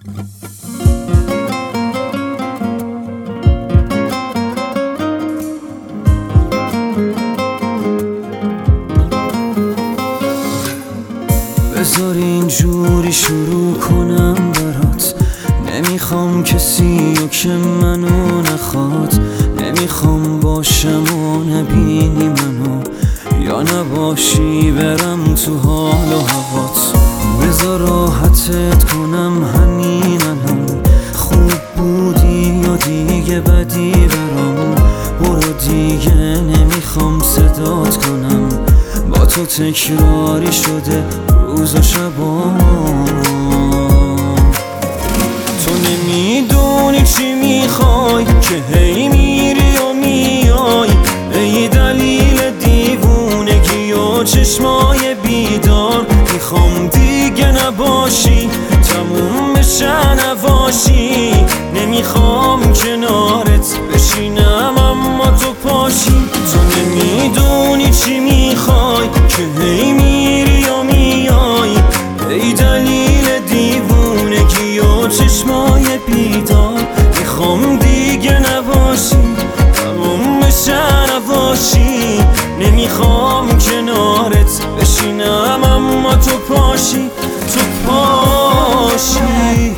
بذار اینجوری شروع کنم برات، نمیخوام کسی رو که منو نخواد، نمیخوام باشم و نبینی منو یا نباشی برم تو حال و هوات. بذار راحتت کنم همین الان، خوب بودی یا دیگه بدی برام، برو دیگه نمیخوام صدات کنم، با تو تکراری شده روز و شبام. تو نمیدونی چی میخوای که هی میری و میای، ای دلیل دیوونگی و چشمای بیدار. میخوام دیگه نباشی، تموم بشه نباشی، نمیخوام کنارت بشینم اما تو پاشی. تو نمیدونی چی میخوای که هی میری و میای، ای دلیل دیوونگی و چشمای بیدار. میخوام دیگه نباشی، تموم بشه نباشی، نمیخوام کنارت بشینم اما تو پاشی، تو پاشی.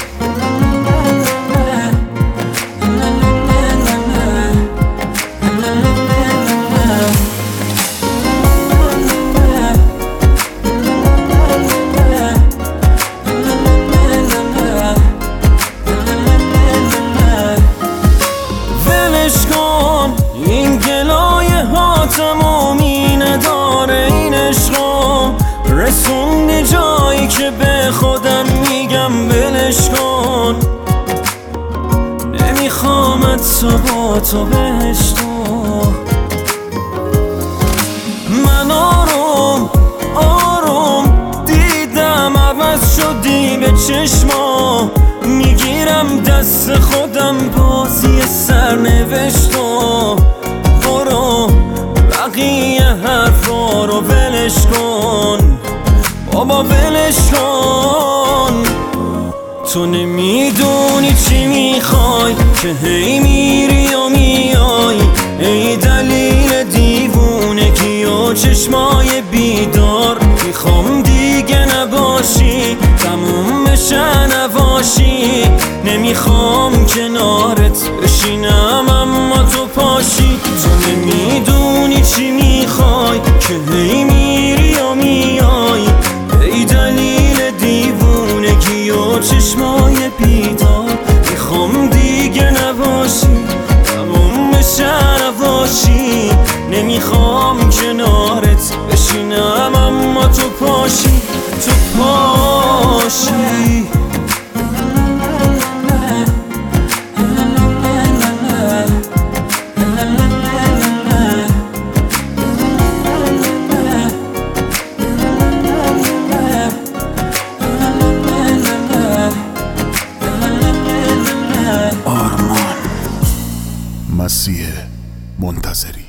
این گلایه ها تمامی نداره، این عشقا رسوندی جایی که به خودم میگم ولش کن. نمیخوامت تو با تو بهشتو، من آروم آروم دیدم عوض شدی به چشما، میگیرم دست خودم بازی سرنوشتو. برو بقیه حرفا رو ولش کن بابا، ولش کن. تو نمیدونی چی میخوای که هی میری و میای، ای دلیل دیوونگی و چشمای بیدار. میخوام دیگه نباشی، تموم بشه نباشی، نمیخوام کنارت بشینم اما تو پاشی. تو نمیدونی چی میخوای که هی میری و میای، ای دلیل دیوونگی و چشمای بیدار. میخوام دیگه نباشی، تموم بشه نباشی، نمیخوام کنارت بشینم اما تو پاشی، تو پاشی. آرمان مسیح منتظری.